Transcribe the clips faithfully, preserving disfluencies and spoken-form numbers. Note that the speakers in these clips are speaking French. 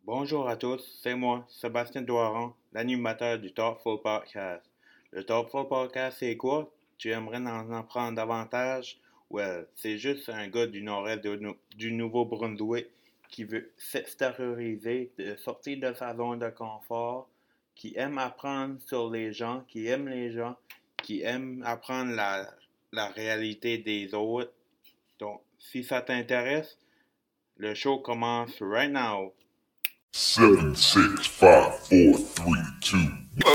Bonjour à tous, c'est moi, Sébastien Doiron, l'animateur du Thoughtful Podcast. Le Thoughtful Podcast, c'est quoi? Tu aimerais en apprendre davantage? Well, c'est juste un gars du nord-est de nou- du Nouveau-Brunswick qui veut s'extérioriser, de sortir de sa zone de confort, qui aime apprendre sur les gens, qui aime les gens, qui aime apprendre la, la réalité des autres. Donc, si ça t'intéresse, le show commence right now. Seven, six, five, four, three, two.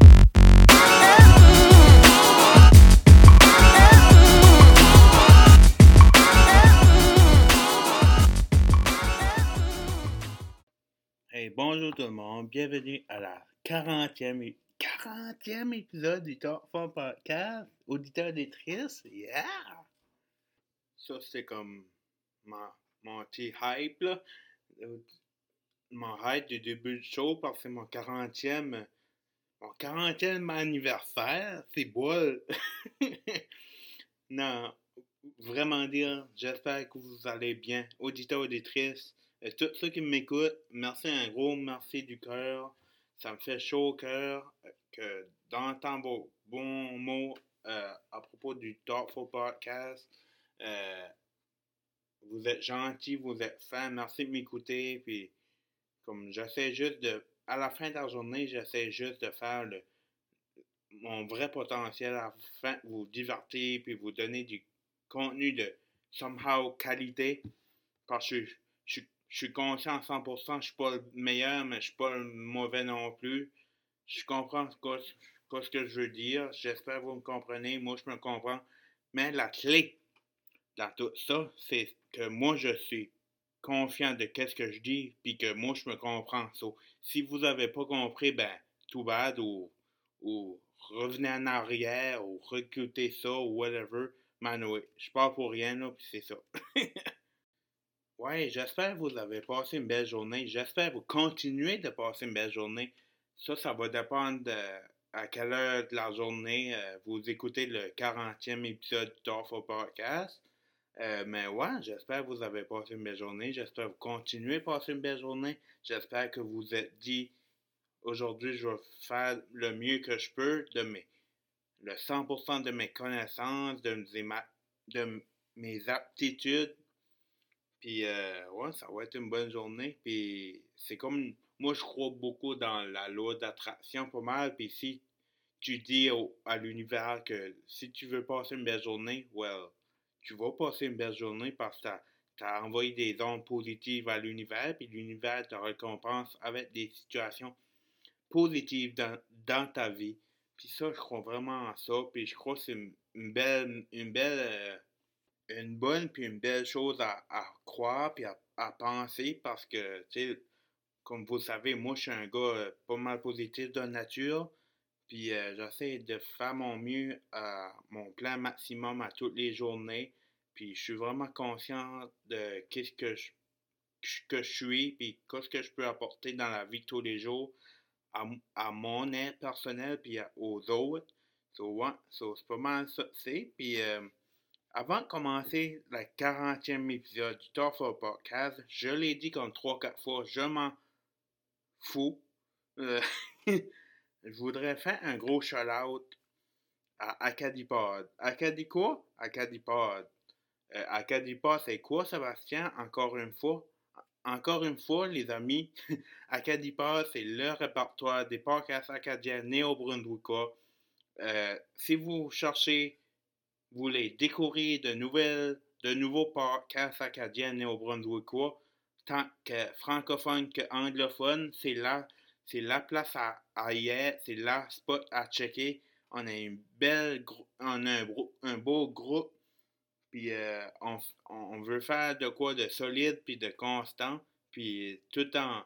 Hey, bonjour tout le monde, bienvenue à la quarantième, é- quarantième épisode du Top Fun Podcast, auditeur des tristes, yeah! Ça c'est comme mon, mon petit hype là, Euh, mon hype du début du show parce que c'est mon quarantième, mon quarantième anniversaire, c'est bol! Non, vraiment dire, j'espère que vous allez bien, auditeurs, auditrices, et tous ceux qui m'écoutent, merci un gros merci du cœur. Ça me fait chaud au cœur euh, que d'entendre vos bons mots euh, à propos du Thoughtful Podcast. Euh, vous êtes gentils, vous êtes fins, merci de m'écouter. Puis, comme j'essaie juste de, à la fin de la journée, j'essaie juste de faire le, mon vrai potentiel afin de vous divertir puis vous donner du contenu de somehow qualité parce que je, je, je suis conscient à cent pour cent, je suis pas le meilleur mais je suis pas le mauvais non plus. Je comprends quoi, quoi ce que je veux dire, j'espère que vous me comprenez, moi je me comprends, mais la clé dans tout ça c'est que moi je suis confiant de qu'est-ce que je dis puis que moi je me comprends. So, si vous avez pas compris, ben tout bad ou, ou revenez en arrière ou recrutez ça ou whatever. Man, oui, je pars pour rien là, puis c'est ça. Ouais, j'espère que vous avez passé une belle journée. J'espère que vous continuez de passer une belle journée. Ça, ça va dépendre de à quelle heure de la journée euh, vous écoutez le quarantième épisode du Thoughtful Podcast. Euh, mais ouais, j'espère que vous avez passé une belle journée. J'espère que vous continuez à passer une belle journée. J'espère que vous vous êtes dit aujourd'hui, je vais faire le mieux que je peux de mes, le cent pour cent de mes connaissances, de, mes, de mes aptitudes. Puis, euh, ouais, ça va être une bonne journée. Puis, c'est comme, moi, je crois beaucoup dans la loi d'attraction pas mal. Puis, si tu dis au, à l'univers que si tu veux passer une belle journée, well, tu vas passer une belle journée parce que tu as envoyé des ondes positives à l'univers. Puis, l'univers te récompense avec des situations positives dans, dans ta vie. Puis, ça, je crois vraiment en ça. Puis, je crois que c'est une, une belle, une belle euh, une bonne puis une belle chose à, à croire puis à, à penser parce que, tu sais, comme vous le savez, moi, je suis un gars euh, pas mal positif de nature. Puis euh, j'essaie de faire mon mieux à mon plan maximum à toutes les journées. Puis je suis vraiment conscient de qu'est-ce que je, que je suis puis qu'est-ce que je peux apporter dans la vie de tous les jours à, à mon aide personnelle puis à- aux autres. So, ouais, so, c'est pas mal ça, que c'est. Puis euh, avant de commencer le quarantième épisode du Tough Podcast, je l'ai dit comme trois quatre fois, je m'en fous. Euh, je voudrais faire un gros shout-out à Acadipod. Acadi quoi? Acadipod. Euh, Acadipod, c'est quoi, Sébastien? Encore une fois? Encore une fois, les amis, Acadipod, c'est le répertoire des podcasts acadiens néo-brunswickois. Euh, si vous cherchez vous voulez découvrir de nouvelles, de nouveaux podcasts acadiens néo-brunswickois, tant que francophones que anglophones, c'est là, c'est la place à, à y être, c'est la spot à checker. On a une belle, on a un, un beau groupe, puis euh, on, on veut faire de quoi de solide puis de constant, puis tout en,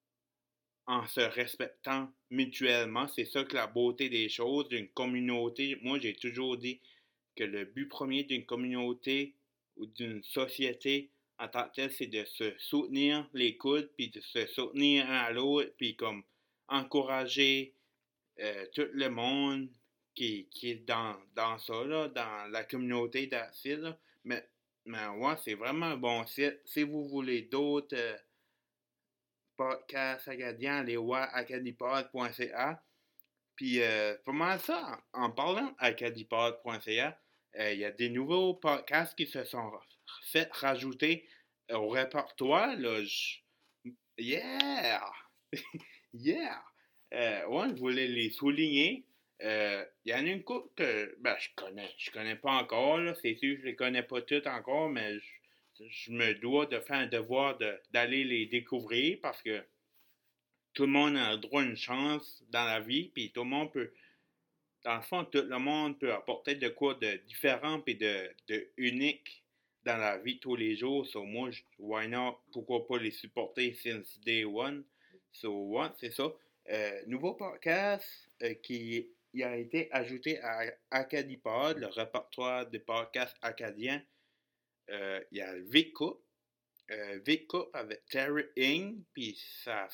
en se respectant mutuellement. C'est ça que la beauté des choses, d'une communauté. Moi, j'ai toujours dit que le but premier d'une communauté ou d'une société en tant que telle, c'est de se soutenir les coudes, puis de se soutenir un à l'autre, puis comme encourager euh, tout le monde qui, qui est dans, dans ça, là, dans la communauté d'acide. Mais, mais ouais, c'est vraiment un bon site. Si vous voulez d'autres euh, podcast acadien, allez voir acadipod point c a. Puis, euh, pas mal ça, en, en parlant acadipod point c a, euh, il y a des nouveaux podcasts qui se sont fait rajouter au répertoire. Là, je- Yeah! Yeah! Euh, ouais, je voulais les souligner. Euh, Il y en a une couple que ben, je connais. Je connais pas encore, là. C'est sûr que je les connais pas toutes encore, mais je, je me dois de faire un devoir de- d'aller les découvrir parce que tout le monde a le droit à une chance dans la vie, puis tout le monde peut, dans le fond, tout le monde peut apporter de quoi de différent et de, de unique dans la vie de tous les jours. So, moi, je, why not? Pourquoi pas les supporter since day one? So, ouais, c'est ça. Euh, nouveau podcast euh, qui il a été ajouté à Acadipod, le répertoire des podcasts acadiens. Euh, il y a le Vic Coupe. Euh, Vic Coupe avec Terry Ing, puis sa,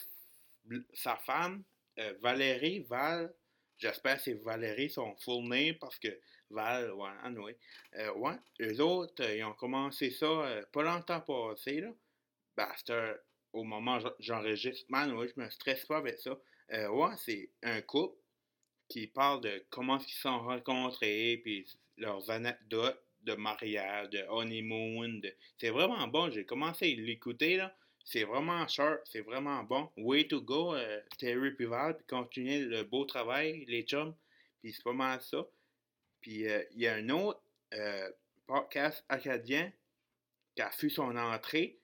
sa femme, euh, Valérie Val. J'espère que c'est Valérie son full name parce que Val, ouais, anyway. Euh, ouais, eux autres, euh, ils ont commencé ça euh, pas longtemps passé, là. Ben, c'était au moment où j'enregistre. Man, ouais, je me stresse pas avec ça. Euh, ouais, c'est un couple qui parle de comment ils se sont rencontrés, puis leurs anecdotes de mariage, de honeymoon. De... C'est vraiment bon. J'ai commencé à l'écouter, là. C'est vraiment sharp, c'est vraiment bon. Way to go, euh, Terry Pival, puis continuer le beau travail, les chums. Puis c'est pas mal ça. Puis euh, il y a un autre euh, podcast acadien qui a fait son entrée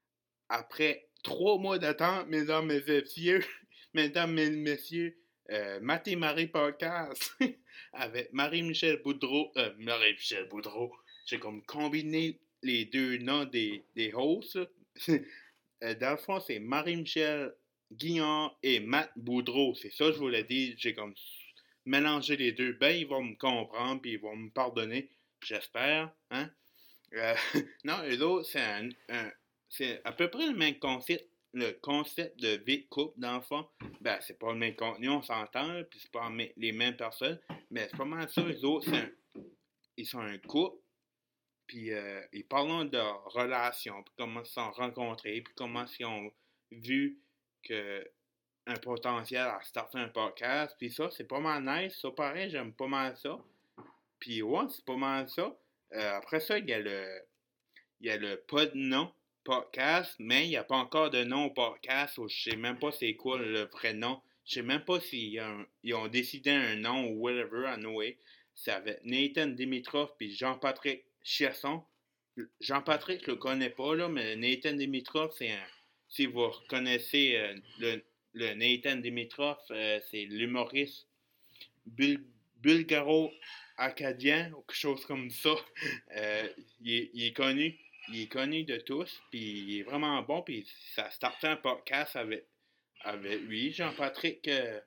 après trois mois d'attente, mesdames et messieurs. Mesdames et messieurs, euh, Matt et Marie podcast avec Marie-Michel Boudreau. Euh, Marie-Michel Boudreau. J'ai comme combiné les deux noms des, des hosts. euh, dans le fond, c'est Marie-Michel Guillon et Matt Boudreau. C'est ça que je voulais dire. J'ai comme mélangé les deux. Ben, ils vont me comprendre puis ils vont me pardonner. J'espère. Hein? Euh, non, eux autres, c'est un, un, c'est à peu près le même concept, le concept de vie de couple, dans le fond. Ben, c'est pas le même contenu, on s'entend, puis c'est pas les mêmes personnes, mais c'est pas mal ça, eux autres, c'est un, ils sont un couple, puis euh, ils parlent de leur relation, puis comment ils se sont rencontrés, puis comment ils ont vu que un potentiel à starter un podcast, puis ça, c'est pas mal nice, ça pareil, j'aime pas mal ça. Puis ouais, c'est pas mal ça. Euh, après ça, il y a le il y a le pas de nom podcast, mais il n'y a pas encore de nom au podcast. Ou je sais même pas c'est quoi le vrai nom. Je sais même pas s'ils ont, ils ont décidé un nom ou whatever, anyway. C'est avec Nathan Dimitrov puis Jean-Patrick Chiasson. Jean-Patrick, je le connais pas, là, mais Nathan Dimitrov, c'est un. Si vous reconnaissez euh, le, le Nathan Dimitrov, euh, c'est l'humoriste bul- bulgaro-acadien ou quelque chose comme ça. Euh, il, est, il est connu. Il est connu de tous, puis il est vraiment bon, puis ça startait un podcast avec, avec lui, Jean-Patrick euh,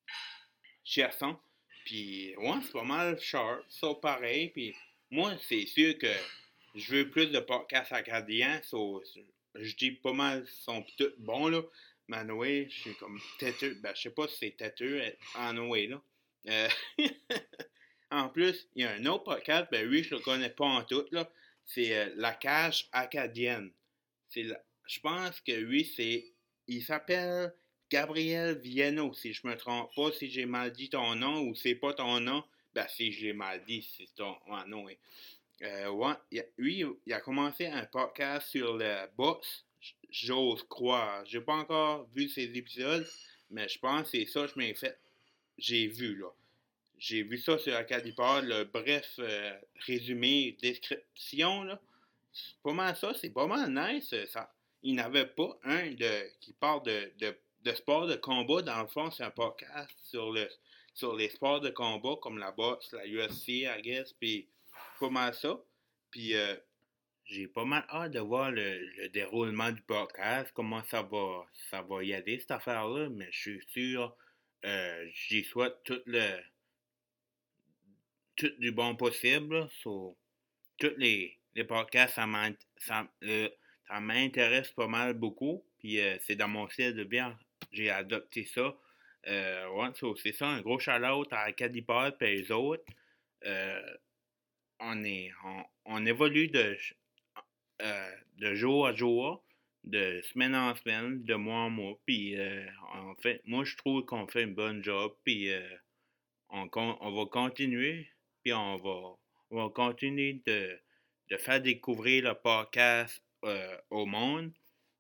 Chiasson. Puis, ouais, c'est pas mal sharp, ça pareil. Puis, moi, c'est sûr que je veux plus de podcasts acadiens. So, je dis pas mal, ils sont tous bons, là. Mais anyway, je suis comme têteux. Ben, je sais pas si c'est têteux, anyway, là. Euh, en plus, il y a un autre podcast, ben oui, je le connais pas en tout, là. C'est euh, La Cage acadienne. C'est la... Je pense que oui, c'est. Il s'appelle Gabriel Viano, si je me trompe pas, si j'ai mal dit ton nom ou c'est pas ton nom. Ben, si j'ai mal dit, c'est ton ouais, nom. Oui. Euh, ouais, il a, lui, il a commencé un podcast sur le boss, j'ose croire. J'ai pas encore vu ses épisodes, mais je pense que c'est ça que je m'ai fait. J'ai vu, là. J'ai vu ça sur Acadipod, le bref euh, résumé, description, là. C'est pas mal ça, c'est pas mal nice. Ça. Il n'avait pas un de, qui parle de, de, de sport de combat. Dans le fond, c'est un podcast sur, le, sur les sports de combat, comme la boxe, la U F C, I guess, puis pas mal ça. Puis euh, j'ai pas mal hâte de voir le, le déroulement du podcast, comment ça va, ça va y aller, cette affaire-là, mais je suis sûr, euh, j'y souhaite tout le tout du bon possible. Sur tous les, les podcasts, ça, ça, euh, ça m'intéresse pas mal beaucoup. Puis euh, c'est dans mon style de bien. J'ai adopté ça. Euh, ouais, so, c'est ça, un gros shout-out à Acadipod et les autres. Euh, on, est, on, on évolue de, euh, de jour à jour. de semaine en semaine, de mois en mois. Puis euh, en fait, moi je trouve qu'on fait une bonne job. Puis euh, on, con- on va continuer. Puis on va, on va continuer de, de faire découvrir le podcast euh, au monde.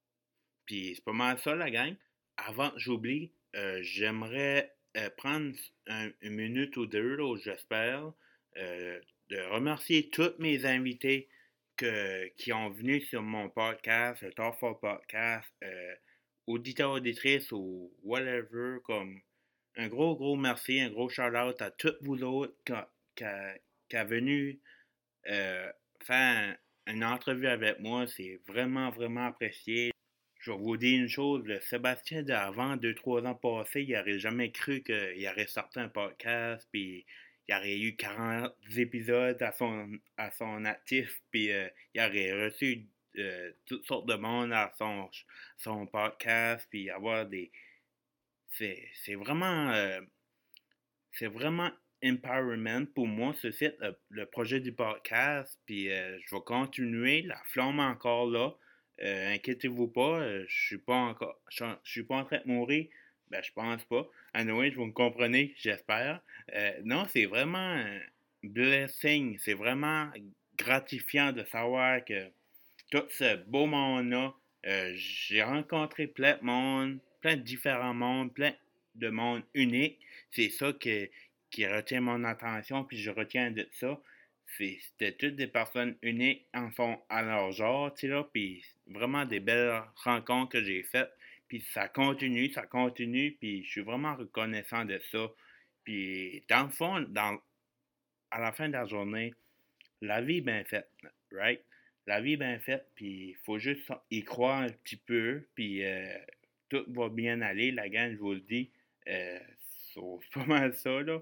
Puis c'est pas mal ça, la gang. Avant que j'oublie, euh, j'aimerais euh, prendre un- une minute ou deux, là, j'espère, euh, de remercier tous mes invités que, qui ont venu sur mon podcast, le Talk for Podcast, euh, auditeurs, auditrices ou whatever, comme un gros, gros merci, un gros shout-out à tous vous autres qui, qui, qui a venu euh, faire un- une entrevue avec moi. C'est vraiment, vraiment apprécié. Je vais vous dire une chose, le Sébastien d'avant, deux, trois ans passés, il n'aurait jamais cru qu'il aurait sorti un podcast, puis il aurait eu quarante épisodes à son, à son actif, puis euh, il aurait reçu euh, toutes sortes de monde à son, son podcast, puis avoir des... C'est, c'est vraiment... euh, c'est vraiment empowerment pour moi, ce site, le, le projet du podcast. Puis euh, je vais continuer. La flamme est encore là. Euh, inquiétez-vous pas. euh, je suis pas encore. Je je suis pas en train de mourir. Ben, je pense pas. Anyway, vous me comprenez, j'espère. Euh, non, c'est vraiment un blessing. C'est vraiment gratifiant de savoir que tout ce beau monde-là, euh, j'ai rencontré plein de monde, plein de différents mondes, plein de mondes uniques. C'est ça que, qui retient mon attention, puis je retiens de ça. C'est- C'était toutes des personnes uniques en font à leur genre, tu sais, là, puis vraiment des belles rencontres que j'ai faites. Puis ça continue, ça continue, puis je suis vraiment reconnaissant de ça. Puis dans le fond, dans, à la fin de la journée, la vie est bien faite, right? La vie est bien faite, puis il faut juste y croire un petit peu, puis euh, tout va bien aller, la gang, je vous le dis. Euh, so, c'est pas mal ça, là.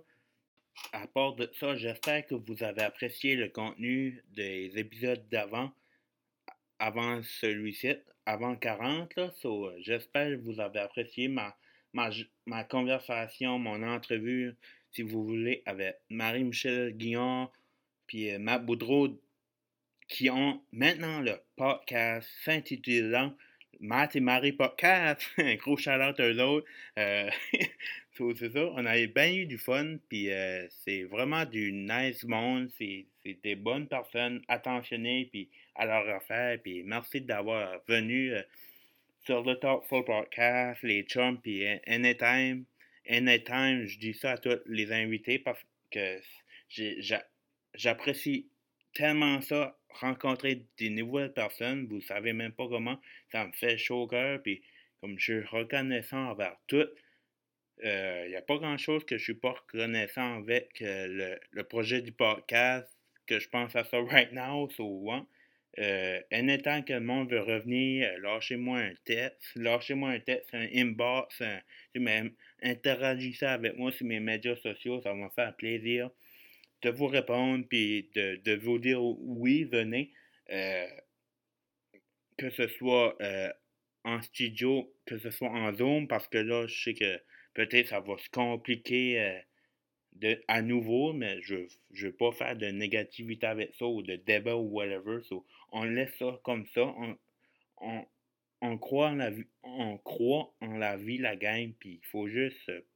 À part de ça, j'espère que vous avez apprécié le contenu des épisodes d'avant, avant celui-ci, avant quarante, là. So, euh, j'espère que vous avez apprécié ma, ma, ma conversation, mon entrevue, si vous voulez, avec Marie-Michel Guillon, puis euh, Matt Boudreau, qui ont maintenant le podcast s'intitulant Matt et Marie Podcast. Un gros shout-out à eux autres. Euh, so, c'est ça, on a bien eu du fun, puis euh, c'est vraiment du nice monde. C'est, c'est des bonnes personnes attentionnées, puis à leur affaire, puis merci d'avoir venu euh, sur le Talk Full Podcast, les chums, puis Anytime. Anytime, je dis ça à tous les invités parce que j'ai, j'a- j'apprécie tellement ça, rencontrer des nouvelles personnes, vous savez même pas comment, ça me fait chaud au cœur, puis comme je suis reconnaissant envers tout, il n'y a pas grand-chose que je suis pas reconnaissant avec euh, le, le projet du podcast, que je pense à ça right now, so, hein. Euh, en étant que le monde veut revenir, euh, lâchez-moi un texte, lâchez-moi un texte, un inbox, un, tu sais, interagissez avec moi sur mes médias sociaux, ça va me faire plaisir de vous répondre, puis de, de vous dire oui, venez, euh, que ce soit euh, en studio, que ce soit en Zoom, parce que là, je sais que peut-être ça va se compliquer euh, de, à nouveau, mais je ne veux pas faire de négativité avec ça ou de débat ou whatever. So, on laisse ça comme ça. On, on, on croit en la vie, on croit en la vie, la game, puis il faut juste euh,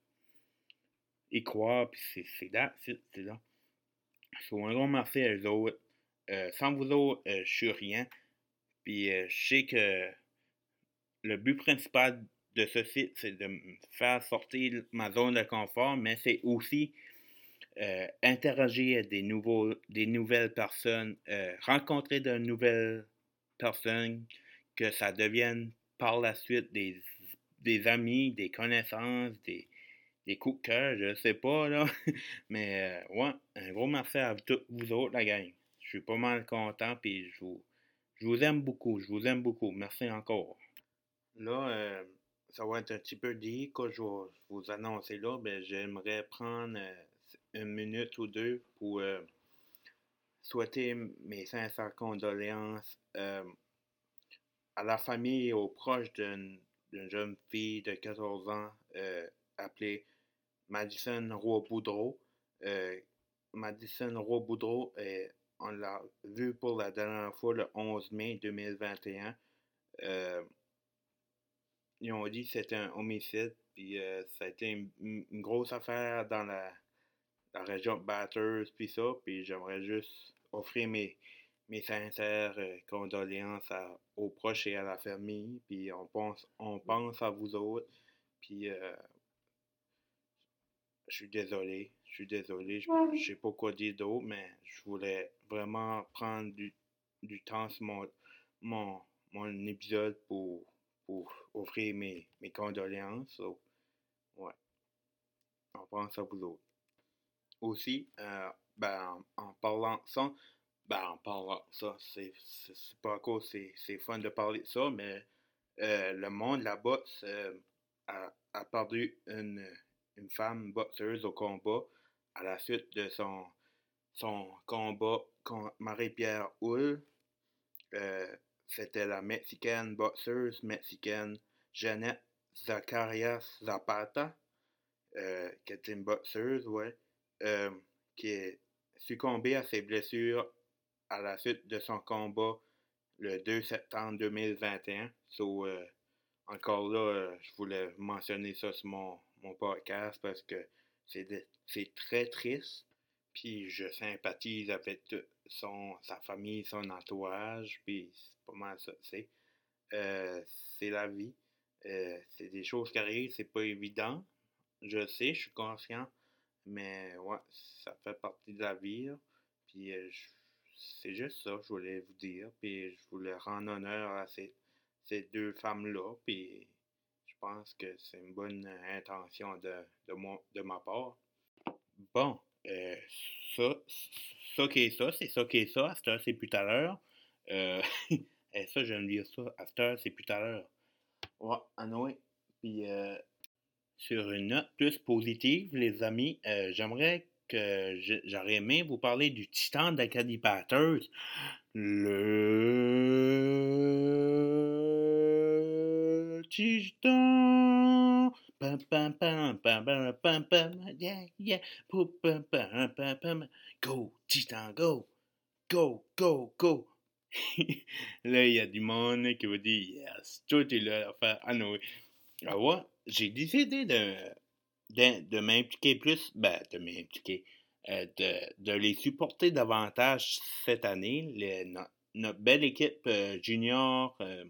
y croire, puis c'est c'est là, c'est c'est là. So, un grand merci à eux autres. Euh, sans vous autres, euh, je suis rien. Puis euh, je sais que le but principal de ce site, c'est de me faire sortir ma zone de confort, mais c'est aussi euh, interagir avec des, nouveaux, des nouvelles personnes, euh, rencontrer de nouvelles personnes, que ça devienne par la suite des, des amis, des connaissances, des, des coups de cœur, je sais pas, là. Mais euh, ouais, un gros merci à tous vous autres, la gang. Je suis pas mal content, puis je vous, je vous aime beaucoup, je vous aime beaucoup. Merci encore. Là, euh, ça va être un petit peu dit que je vais vous annoncer là, ben, j'aimerais prendre euh, une minute ou deux pour euh, souhaiter mes sincères condoléances euh, à la famille et aux proches d'une d'une jeune fille de quatorze ans euh, appelée Madison Roy-Boudreau. Euh, Madison Roy-Boudreau, euh, on l'a vue pour la dernière fois le onze mai deux mille vingt et un. Euh, ils ont dit que c'était un homicide, puis euh, ça a été une, une- une grosse affaire dans la, la région de Bathurst, puis ça, puis j'aimerais juste offrir mes, mes sincères euh, condoléances à- aux proches et à la famille, puis on pense, on pense à vous autres, puis euh, je suis désolé, je suis désolé, je, je sais pas quoi dire d'autre, mais je voulais vraiment prendre du, du temps sur mon, mon, mon épisode pour, pour offrir mes, mes condoléances. So, ouais, on pense à vous autres. Aussi, euh, ben, en, en parlant de ça, ben, en parlant de ça, c'est, c'est, c'est pas à cause c'est, c'est fun de parler de ça, mais euh, le monde de la boxe euh, a, a perdu une, une femme boxeuse au combat à la suite de son, son combat contre Marie-Pierre Houle. Euh, C'était la mexicaine boxeuse mexicaine Jeannette Zacarias Zapata, euh, qui était une boxeuse, ouais, euh, qui est succombée à ses blessures à la suite de son combat le deux septembre deux mille vingt et un. So, euh, encore là, euh, je voulais mentionner ça sur mon, mon podcast parce que c'est, de- c'est très triste. Puis je sympathise avec tout son, sa famille, son entourage. Puis c'est pas mal ça, tu sais. Euh, c'est la vie. Euh, c'est des choses qui arrivent, c'est pas évident. Je sais, je suis conscient. Mais ouais, ça fait partie de la vie, là. Puis euh, je- c'est juste ça que je voulais vous dire. Puis je voulais rendre honneur à ces, ces deux femmes-là. Puis je pense que c'est une bonne euh, intention de, de, moi, de ma part. Bon, euh, ça, ça qui est ça, c'est ça qui est ça. À cette heure, c'est plus tout à l'heure. Euh, et ça, j'aime dire ça. À cette heure, c'est plus tout à l'heure. Ouais, ah oui. Puis euh, sur une note plus positive, les amis, euh, j'aimerais que je- j'aurais aimé vous parler du titan d'Acadie Batters. Le titan. Pam, pam, pam, pam, pam, pam, pam, yeah, yeah. Pam, pam, pam, pam, pam. Go, titan, go. Go, go, go. Là, il y a du monde qui va dire yes, tout est là à faire. Ah non, oui. Ah ouais, j'ai décidé de, de, de m'impliquer plus, ben, de m'impliquer, euh, de, de les supporter davantage cette année. Les- no- notre belle équipe euh, junior euh,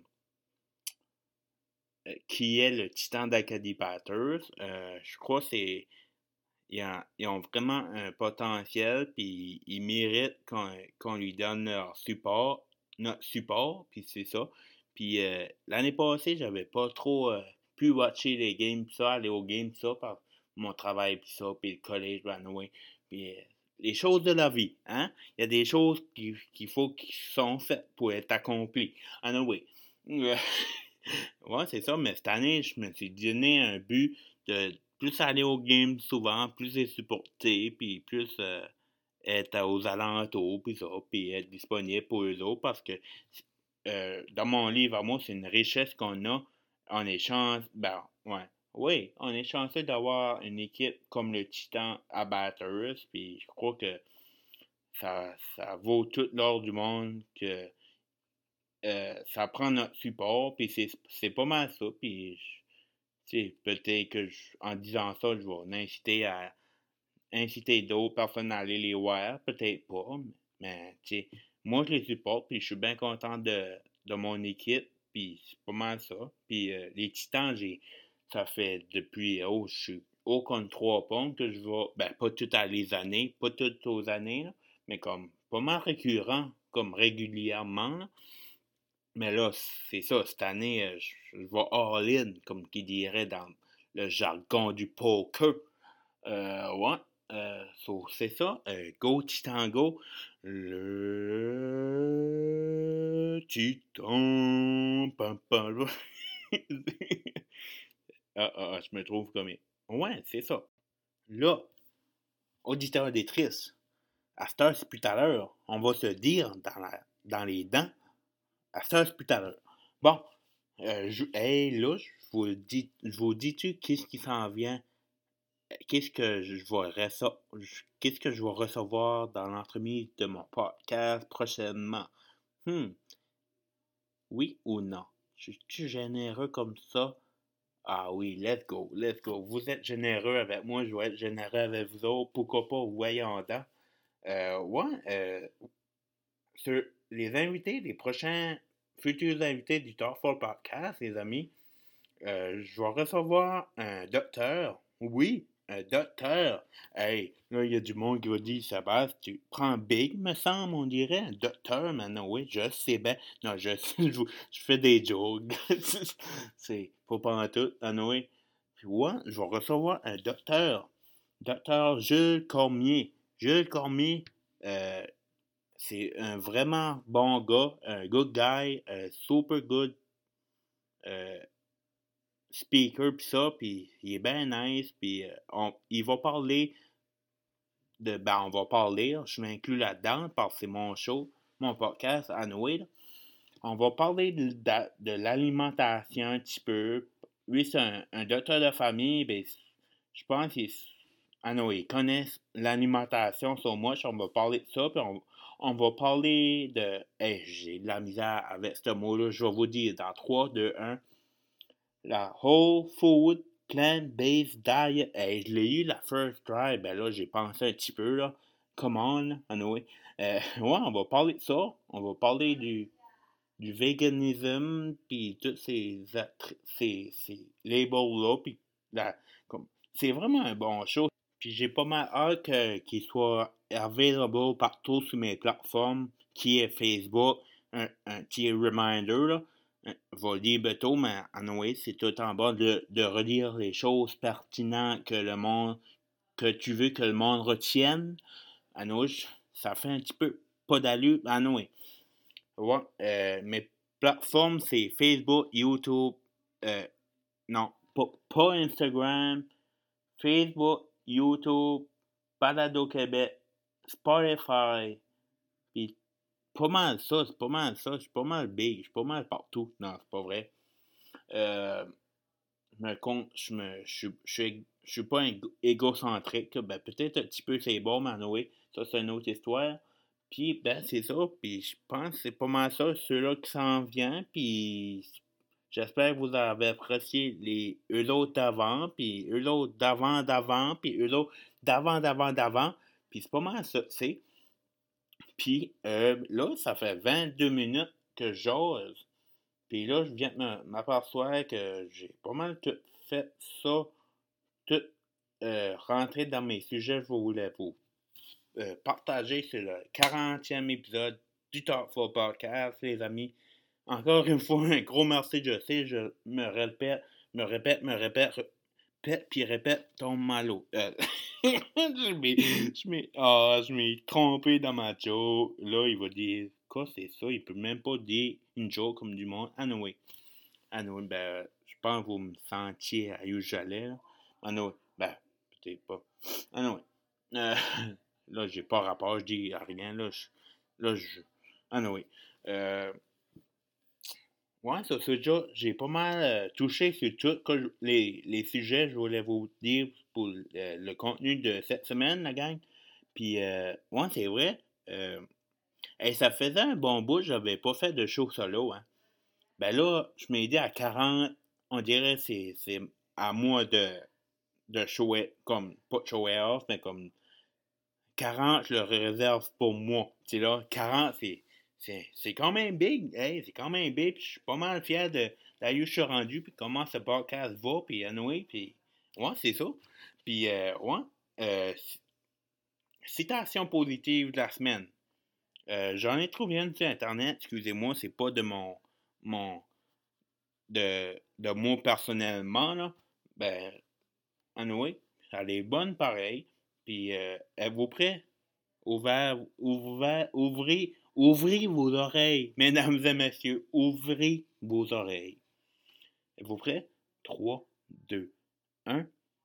euh, qui est le Titan d'Acadie Batters, euh, je crois que c'est ils ont, ils ont vraiment un potentiel, puis ils méritent qu'on qu'on lui donne leur support, notre support, puis c'est ça. Puis euh, l'année passée, j'avais pas trop euh, pu watcher les games, pis ça, aller aux games, pis ça, par mon travail, puis ça, puis le collège, ben anyway. Puis euh, les choses de la vie, hein? Il y a des choses qui- qu'il faut qui sont faites pour être accomplies. Anyway. Euh, ouais, c'est ça, mais cette année, je me suis donné un but de plus aller aux games souvent, plus les supporter, puis plus euh, être aux alentours, puis ça, puis être disponible pour eux autres, parce que euh, dans mon livre à moi, c'est une richesse qu'on a. On est chanceux, ben, ouais, oui, on est chanceux d'avoir une équipe comme le Titan à Batters, puis je crois que ça, ça vaut tout l'or du monde que euh, ça prend notre support, puis c'est, c'est pas mal ça, puis tu sais, peut-être que je- en disant ça, je vais inciter à inciter d'autres personnes à aller les voir, peut-être pas, mais tu sais, moi je les supporte, puis je suis bien content de, de mon équipe, puis c'est pas mal ça. Puis euh, les Titans, j'ai ça fait depuis, oh, je suis haut contre trois ponts que je vais, ben pas toutes les années, pas toutes aux années, là, mais comme pas mal récurrent, comme régulièrement, là. Mais là, c'est ça, cette année, euh, je, je vais all-in, comme qui dirait dans le jargon du poker. Euh, ouais, euh, so, c'est ça. Euh, go Titan Go. Le Titan. Pam, pam. ah, ah, ah, je me trouve comme... Ouais, c'est ça. Là, auditeur auditrice, à cette heure, c'est plus tout à l'heure. On va se dire dans, la, dans les dents. À cette heure, c'est plus tout à l'heure. Bon, euh, je, hey, là, je vous dis, je vous dis-tu qu'est-ce qui s'en vient? Qu'est-ce que je vais recevoir, qu'est-ce que je vais recevoir dans l'entremise de mon podcast prochainement? Hmm, oui ou non? Je suis généreux comme ça? Ah oui, let's go, let's go. Vous êtes généreux avec moi, je vais être généreux avec vous autres. Pourquoi pas, voyons donc. Euh, ouais, euh, sur les invités, les prochains futurs invités du Talk Podcast, les amis, euh, je vais recevoir un docteur. Oui, un docteur. Hey, là, il y a du monde qui va dire, Sébastien, tu prends Big, me semble, on dirait. Un docteur, maintenant, oui, je sais bien. Non, je, je, je fais des jokes. C'est pas pas en tout, anyway. Puis ouais, je vais recevoir un docteur. Docteur Jules Cormier. Jules Cormier, euh, c'est un vraiment bon gars, un good guy, un super good euh, speaker pis ça, pis il est bien nice, pis euh, on, il va parler de, ben on va parler, je m'inclus là-dedans parce que c'est mon show, mon podcast, anyway, là. On va parler de, de, de l'alimentation un petit peu. Lui, c'est un, un docteur de famille, ben, je pense qu'il anyway, il connaît l'alimentation sur moi, on va parler de ça, puis on, on va parler de, hey, j'ai de la misère avec ce mot-là, je vais vous dire dans trois, deux, un, la Whole Food Plant-Based Diet. Hey, je l'ai eu la first try. Ben là, j'ai pensé un petit peu, là. Come on, anyway. Euh, ouais, on va parler de ça. On va parler du, du véganisme, puis tous ces, ces, ces labels-là, puis la, comme, c'est vraiment un bon show. Puis j'ai pas mal hâte que, qu'il soit available partout sur mes plateformes, qui est Facebook, un, un petit reminder, là. Euh, va lire bientôt, mais anyway, c'est tout en bas de, de relire les choses pertinentes que le monde, que tu veux que le monde retienne. Anouche, ça fait un petit peu pas d'allure. Anyway, ouais, euh, mes plateformes, c'est Facebook, YouTube, euh, non, pas, pas Instagram, Facebook, YouTube, Balado Québec, Spotify, puis pas mal ça, c'est pas mal ça, je suis pas mal big, je suis pas mal partout. Non, c'est pas vrai. Euh, je me compte, je me, je, je, suis- je suis pas égo- égocentrique, là. Ben peut-être un petit peu c'est bon, mais anyway, ça c'est une autre histoire. Puis ben c'est ça, puis je pense que c'est pas mal ça, ceux-là qui s'en viennent, puis j'espère que vous avez apprécié les eux autres d'avant, puis eux autres d'avant d'avant, puis eux autres d'avant d'avant d'avant, puis c'est pas mal ça, c'est. Puis euh, là, ça fait vingt-deux minutes que j'ose. Puis là, je viens de me- m'apercevoir que j'ai pas mal tout fait ça, tout euh, rentré dans mes sujets que je voulais vous euh, partager. C'est le quarantième épisode du Talk for Podcast, les amis. Encore une fois, un gros merci, je sais, je me répète, me répète, me répète, répète, puis répète, tombe malo. Euh, je m'ai, je m'ai, ah, je m'ai trompé dans ma joke. Là, il va dire, quoi c'est ça? Il peut même pas dire une joke comme du monde. Anyway. Anyway, ben, je pense que vous me sentiez à où j'allais, là. Anyway, ben, peut-être pas. Anyway, euh, là, j'ai pas rapport, je dis rien, là, je, là, je, anyway, euh, ouais, ça, c'est déjà, j'ai pas mal euh, touché sur tous les, les sujets, je voulais vous dire pour le, le contenu de cette semaine, la gang. Puis, euh, ouais, c'est vrai, euh, hey, ça faisait un bon bout, j'avais pas fait de show solo, hein. Ben là, je m'ai dit à quarante, on dirait que c'est, c'est à moi de, de shower, comme, pas de shower off, mais comme quarante, je le réserve pour moi. Tu sais là, quarante, c'est, c'est, c'est quand même big, hey, c'est quand même big, puis je suis pas mal fier de, d'ailleurs je suis rendu, puis comment ce podcast va, puis anyway, puis ouais, c'est ça. Puis, euh, ouais, euh, citation positive de la semaine. Euh, j'en ai trouvé une sur Internet, excusez-moi, c'est pas de mon, mon, de, de moi personnellement, là, ben, anyway, elle est bonne pareil. Puis, euh, êtes-vous prêts? Ouvert, ouvert, ouvrez, ouvrez vos oreilles, mesdames et messieurs, ouvrez vos oreilles. Êtes-vous prêts? Trois, deux, un.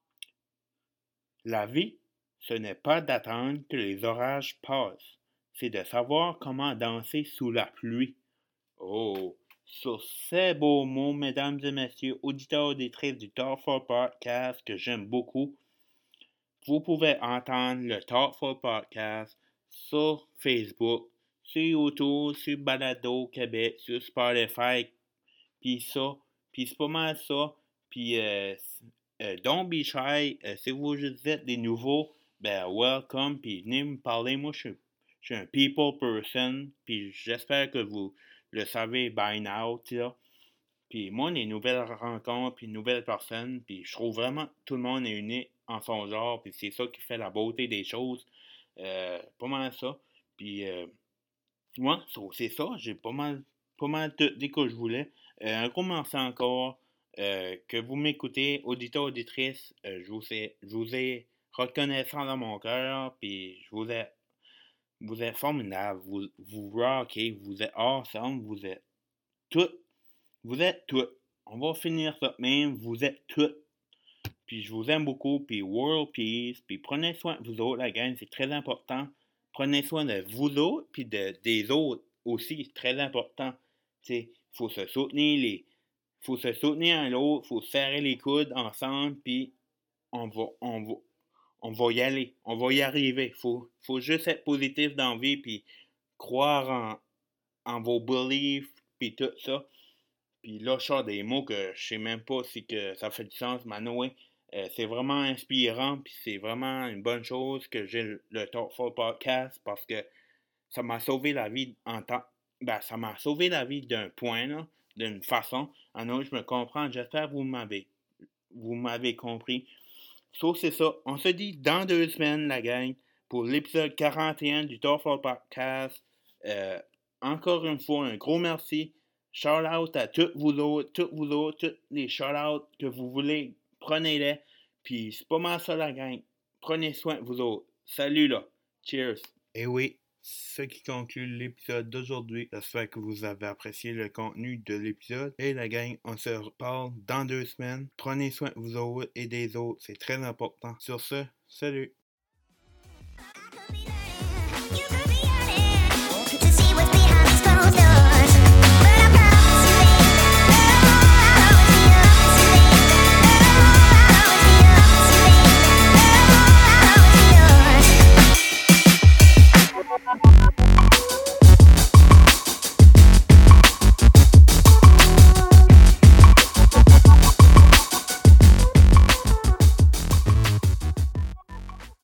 La vie, ce n'est pas d'attendre que les orages passent, c'est de savoir comment danser sous la pluie. Oh, sur ces beaux mots, mesdames et messieurs, auditeurs et auditrices du Talk for Podcast que j'aime beaucoup, vous pouvez entendre le Talk for Podcast sur Facebook, sur YouTube, sur Balado Québec, sur Spotify, puis ça, puis c'est pas mal ça. Puis, euh, euh, don't be shy. Euh, si vous êtes des nouveaux, ben, welcome. Puis, venez me parler. Moi, je suis, je suis un people person. Puis, j'espère que vous le savez by now, tu sais. Puis, moi, les nouvelles rencontres, puis nouvelles personnes, puis je trouve vraiment que tout le monde est unique en son genre. Puis, c'est ça qui fait la beauté des choses. Euh, pas mal ça. Puis, euh, ouais, so, c'est ça. J'ai pas mal, pas mal tout dit que je voulais. Euh, un gros merci encore. Euh, que vous m'écoutez, auditeur, auditrice, euh, je vous ai, je vous ai reconnaissant dans mon cœur, puis je vous ai, vous êtes formidable, vous, vous rockez, vous êtes awesome, vous êtes tout, vous êtes tout. On va finir ça de même, vous êtes tout. Puis je vous aime beaucoup, puis world peace, puis prenez soin de vous autres, la gang, c'est très important. Prenez soin de vous autres, puis de, des autres aussi, c'est très important. Il faut se soutenir les. Faut se soutenir un l'autre, faut serrer les coudes ensemble, puis on va, on va, on va y aller, on va y arriver. Faut, faut juste être positif dans la vie, puis croire en, en vos beliefs, puis tout ça. Puis là, je sors des mots que je sais même pas si que ça fait du sens, mais anyway, euh, c'est vraiment inspirant, puis c'est vraiment une bonne chose que j'ai le, le Thoughtful Podcast parce que ça m'a sauvé la vie en temps. Ben, ça m'a sauvé la vie d'un point, là, d'une façon. En autre, je me comprends. J'espère que vous m'avez, vous m'avez compris. Sauf c'est ça. On se dit dans deux semaines, la gang, pour l'épisode quarante et un du Thoughtful Podcast. Euh, encore une fois, un gros merci. Shout out à tous vous autres, tous vous autres, tous les shout outs que vous voulez. Prenez-les. Puis c'est pas mal ça, la gang. Prenez soin de vous autres. Salut là. Cheers. Et oui, ce qui conclut l'épisode d'aujourd'hui. J'espère que vous avez apprécié le contenu de l'épisode. Et la gang, on se reparle dans deux semaines. Prenez soin de vous autres et des autres. C'est très important. Sur ce, salut.